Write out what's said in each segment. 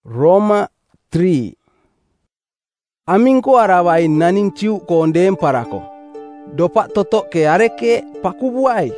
Roma 3. Amin ko arawai nanin ciu ko ndem parako. Dopak totok ke areke pakubuai.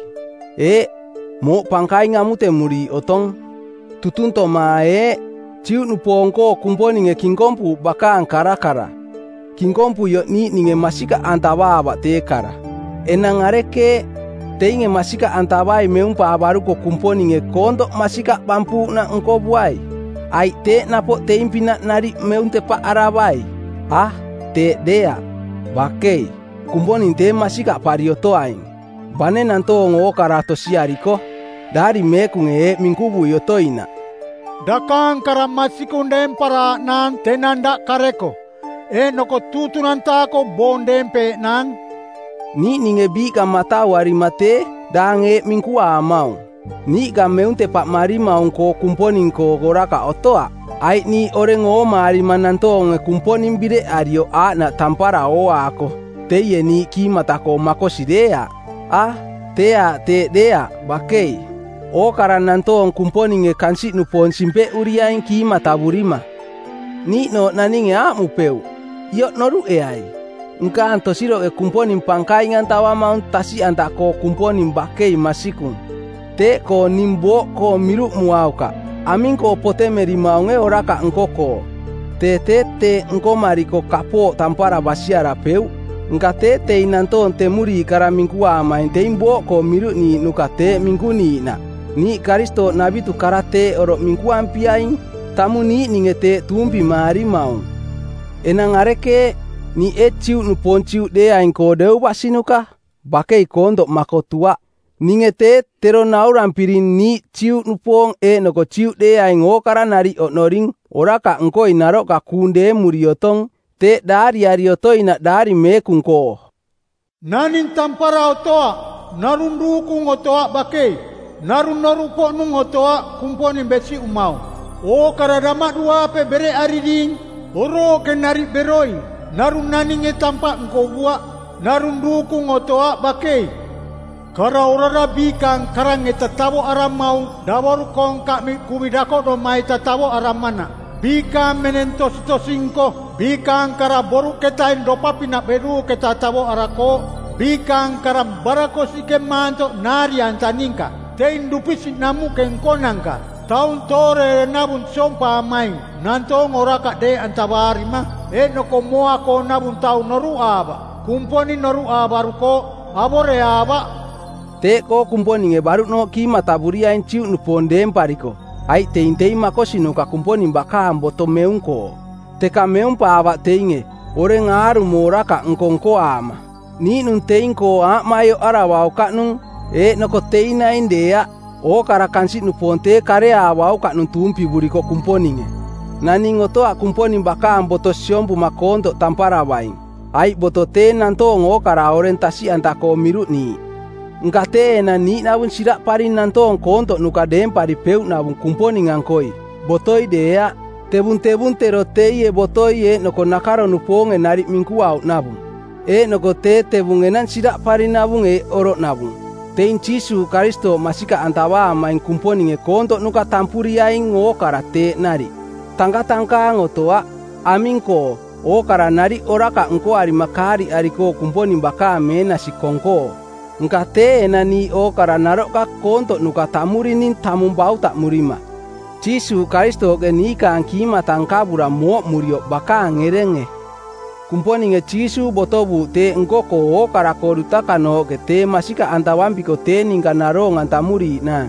Mo pangkai ngamute muri otong. Tutunto mae ciu nupongko kumponi nge kingkompu baka angkara-kara. Kingkompu yo ni ninge masika antawa aba tekara. Enang areke teinge masika antawai meumpa abaruko kumponi nge kondo masika pampu na engko buai. Ai te napo te impina nari meunte pa arabai. Te dea. Bakei. Kumponi te masika parioto aing. Bane nanto ngo karato siariko. Dari mekunge mingkubu yotoina. Dakang karamasikunde para nan tenanda kareko. Noko tutunanta ko bondempe nan. Ni ninge bika matawari mate dange mingkua amau. Ni ka meunte pak marima ko kumponin ko goraka otoa. Ai ni orengo mari mananto nge kumponin bide ario na tampara oa ako. Teye ni kimata ko makosidea. Te dea bakei. O karananto kumponin nge kansi nupon simpe uriain kimata burima. Ni no naninge mupeu. Yo noru ai. Nka antosiro e kumponin pangkai ngantawa maun tasi antako kumponin bakei masikun. Te ko nimbo ko miru muauka. Amin ko pote meri maunge oraka nkoko. Te nko mariko kapo tampara basiara peu. Nka te inanto temuri karamingkua main te imbo ko miru ni nukate mingkuni na. Ni karisto nabitu karate oro mingkua ampiaing. Tamu ni ningete tumpi mari maung. Enang areke ni ciu nuponciu de aing ko deu basinuka. Bakei kondo makotua. Ningete tero nauran pirin ni ciu nupong noko ciu de aing okara nari onoring. Oraka engkoi naroka kunde muriotong. Te dari ariotoi dari mekungko. Nanin tampara otoa. Narun dukung otoa bakei. Narun narupo nung otoa kumponin besi umau. O karadama dua pe bere ariding. Oro ke nari beroi. Narun naninge tampak engkau buat. Narun dukung otoa bakei. Kara orara bikang karang tatawo aram mau. Dawaru kong kami kubidako do mai tatawo aram mana. Bikang menentositosingko. Bikang kara boru ketain dopa pinak beru ketatawo arako. Bikang kara barako sike manto nari antaningka. Tein dupisi namu kengkonangka. Taun tore nabun sompa mai. Nanto ngoraka de antabarima. Noko moa ko nabun tau noru aba. Kumponi noru aba ruko. Abore aba. Te ko kumponi nge baru no kimata buriain ciu nupondem pariko. Ai tein makosi nuka kumponi baka amboto meungko. Teka meumpa aba teinge. Ore ngaru moraka ngkongko ama. Ni nun teinko mayo arawau ka nung. Noko teina indea. O karakansi nuponte kare awau ka nun tumpi buriko kumponinge. Nani ngoto kumponi baka amboto siombu makonto tampara baing. Ai boto te nanto ngo kara orientasi antako miru ni. Ngkate na ni nabun sirak parin nanto konto nuka dem pari peu nabun kumponi ngangkoi. Botoi dea. Tebun teroteye botoi noko nakaro nuponge nari mingkuau nabun. Noko tebun enan sirak parin nabun oro nabun. Tein cisu karisto masika antawa main kumponi nge konto nuka tampuri aing ngo karate nari. Tangka ngotoa aminko o kara nari oraka engko ari makari ariko kumponi baka mena si kongko. Ngkate nani o kara naroka konto nuka tamurinin tamumbau tak murima. Cisu karisto genika angkima tangkabura mo murio baka ngerenge. Kumponi nge cisu botobu te engkoko o kara korutaka no te masika antawambiko te ningka naro ngantamuri na.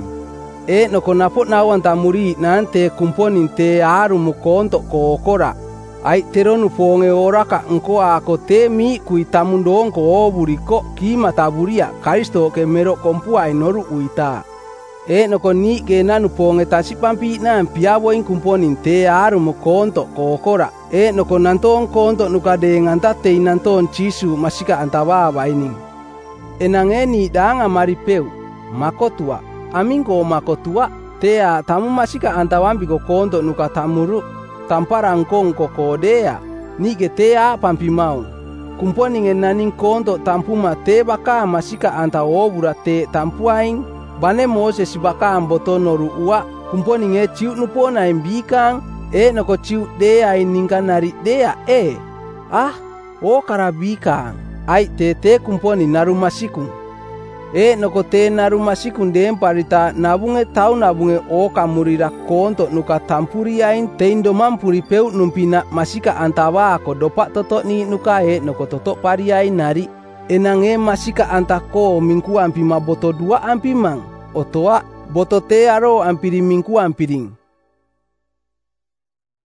Noko napot nawan tamuri nante kumponin te aru mukonto ko okora. Ai teronu ponge oraka engko ako te mi kui tamundong ko oburiko kima taburia karisto ke mero kompua inoru uita. Noko ni ke nanu ponge tasipampi na piawoin kumponin te aru mukonto ko okora. Noko nanton konto nuka de ngantate nanton cisu masika antawa baining. Enangeni danga maripeu makotua. Aminko makotua tea tamu masika antawambiko konto nuka tamuru tampara ngkong kokodea nige tea pampimau. Kumponi nge naning konto tampuma te baka masika antawobura te tampuaing. Bane Moses baka amboto noru ua kumponi nge ciu nupona embikang noko ciu dea ningka nari dea o karabika ai te kumponi naru masikung. Noko te naru masikung dem parita nabunge tau nabunge o kamurira konto nuka tampuri ain teindo mampuri peu numpina masika antawa ko dopak toto ni nuka noko toto pariai nari. Enange masika antako mingku ampi maboto dua ampi mang. Otoa boto te aro ampiri mingku ampiring.